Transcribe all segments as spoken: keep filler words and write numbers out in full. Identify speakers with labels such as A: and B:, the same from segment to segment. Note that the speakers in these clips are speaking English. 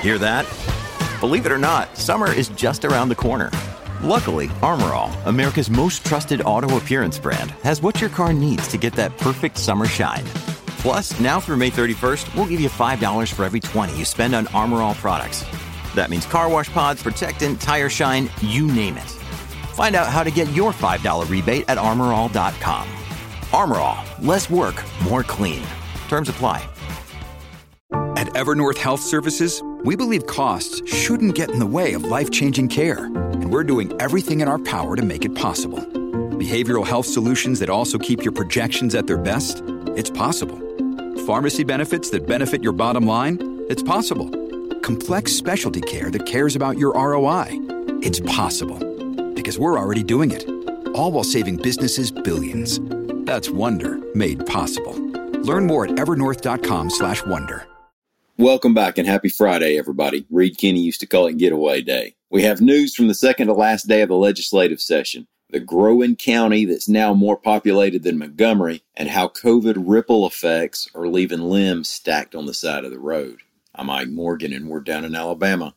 A: Hear that? Believe it or not, summer is just around the corner. Luckily, Armor All, America's most trusted auto appearance brand, has what your car needs to get that perfect summer shine. Plus, now through May thirty-first, we'll give you five dollars for every twenty you spend on Armor All products. That means car wash pods, protectant, tire shine, you name it. Find out how to get your five dollars rebate at armor all dot com. Armor All, less work, more clean. Terms apply.
B: At Evernorth Health Services, we believe costs shouldn't get in the way of life-changing care, and we're doing everything in our power to make it possible. Behavioral health solutions that also keep your projections at their best? It's possible. Pharmacy benefits that benefit your bottom line? It's possible. Complex specialty care that cares about your R O I? It's possible. Because we're already doing it. All while saving businesses billions. That's Wonder made possible. Learn more at evernorth.com slash wonder.
C: Welcome back and happy Friday, everybody. Reed Kenny used to call it Getaway Day. We have news from the second to last day of the legislative session. The growing county that's now more populated than Montgomery, and how COVID ripple effects are leaving limbs stacked on the side of the road. I'm Mike Morgan, and we're down in Alabama.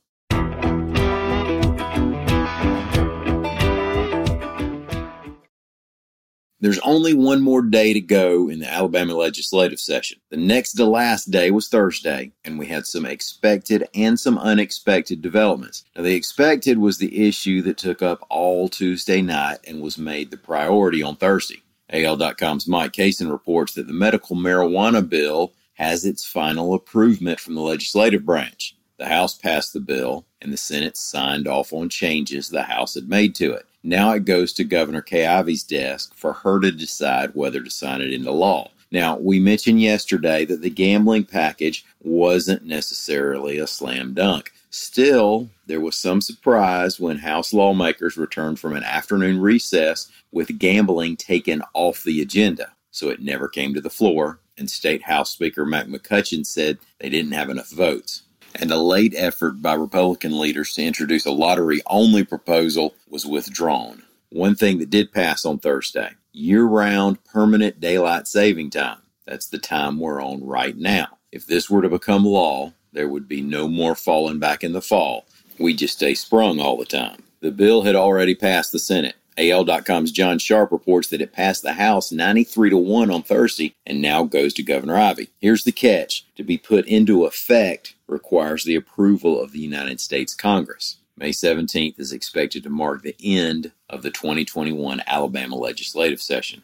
C: There's only one more day to go in the Alabama legislative session. The next to last day was Thursday, and we had some expected and some unexpected developments. Now, the expected was the issue that took up all Tuesday night and was made the priority on Thursday. A L dot com's Mike Kaysen reports that the medical marijuana bill has its final approval from the legislative branch. The House passed the bill, and the Senate signed off on changes the House had made to it. Now it goes to Governor Kay Ivey's desk for her to decide whether to sign it into law. Now, we mentioned yesterday that the gambling package wasn't necessarily a slam dunk. Still, there was some surprise when House lawmakers returned from an afternoon recess with gambling taken off the agenda. So it never came to the floor, and State House Speaker Mac McCutcheon said they didn't have enough votes. And a late effort by Republican leaders to introduce a lottery-only proposal was withdrawn. One thing that did pass on Thursday, year-round permanent daylight saving time. That's the time we're on right now. If this were to become law, there would be no more falling back in the fall. We just stay sprung all the time. The bill had already passed the Senate. A L dot com's John Sharp reports that it passed the House ninety-three to one on Thursday and now goes to Governor Ivey. Here's the catch. To be put into effect requires the approval of the United States Congress. May seventeenth is expected to mark the end of the twenty twenty-one Alabama legislative session.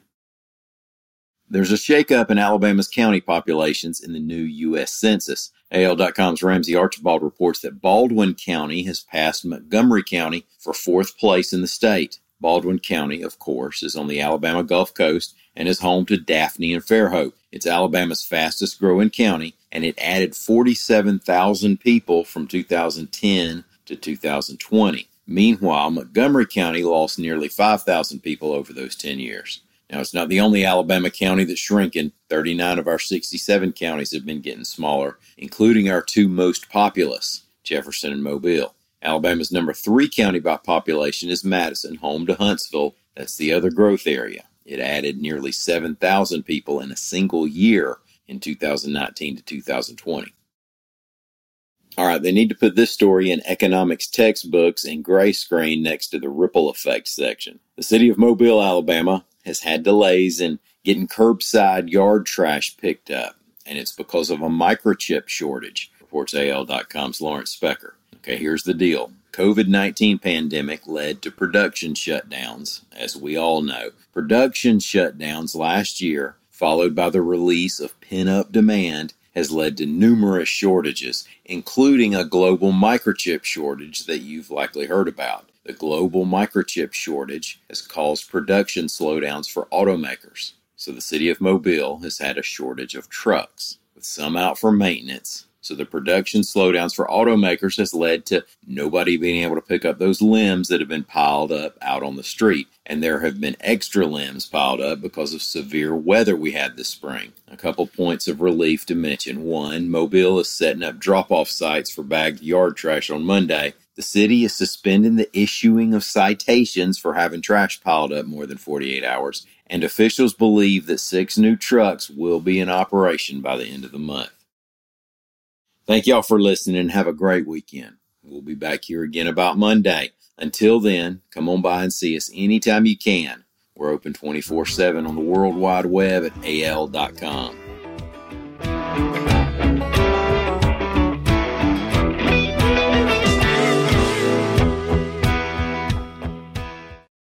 C: There's a shakeup in Alabama's county populations in the new U S Census. A L dot com's Ramsey Archibald reports that Baldwin County has passed Montgomery County for fourth place in the state. Baldwin County, of course, is on the Alabama Gulf Coast and is home to Daphne and Fairhope. It's Alabama's fastest growing county, and it added forty-seven thousand people from two thousand ten to two thousand twenty. Meanwhile, Montgomery County lost nearly five thousand people over those ten years. Now, it's not the only Alabama county that's shrinking. thirty-nine of our sixty-seven counties have been getting smaller, including our two most populous, Jefferson and Mobile. Alabama's number three county by population is Madison, home to Huntsville. That's the other growth area. It added nearly seven thousand people in a single year in two thousand nineteen to two thousand twenty. All right, they need to put this story in economics textbooks in gray screen next to the ripple effect section. The city of Mobile, Alabama, has had delays in getting curbside yard trash picked up, and it's because of a microchip shortage, reports A L dot com's Lawrence Specker. Okay, here's the deal. COVID nineteen pandemic led to production shutdowns, as we all know. Production shutdowns last year, followed by the release of pent-up demand, has led to numerous shortages, including a global microchip shortage that you've likely heard about. The global microchip shortage has caused production slowdowns for automakers. So the city of Mobile has had a shortage of trucks, with some out for maintenance. So the production slowdowns for automakers has led to nobody being able to pick up those limbs that have been piled up out on the street. And there have been extra limbs piled up because of severe weather we had this spring. A couple points of relief to mention. One, Mobile is setting up drop-off sites for bagged yard trash on Monday. The city is suspending the issuing of citations for having trash piled up more than forty-eight hours. And officials believe that six new trucks will be in operation by the end of the month. Thank y'all for listening and have a great weekend. We'll be back here again about Monday. Until then, come on by and see us anytime you can. We're open twenty-four seven on the World Wide Web at A L dot com.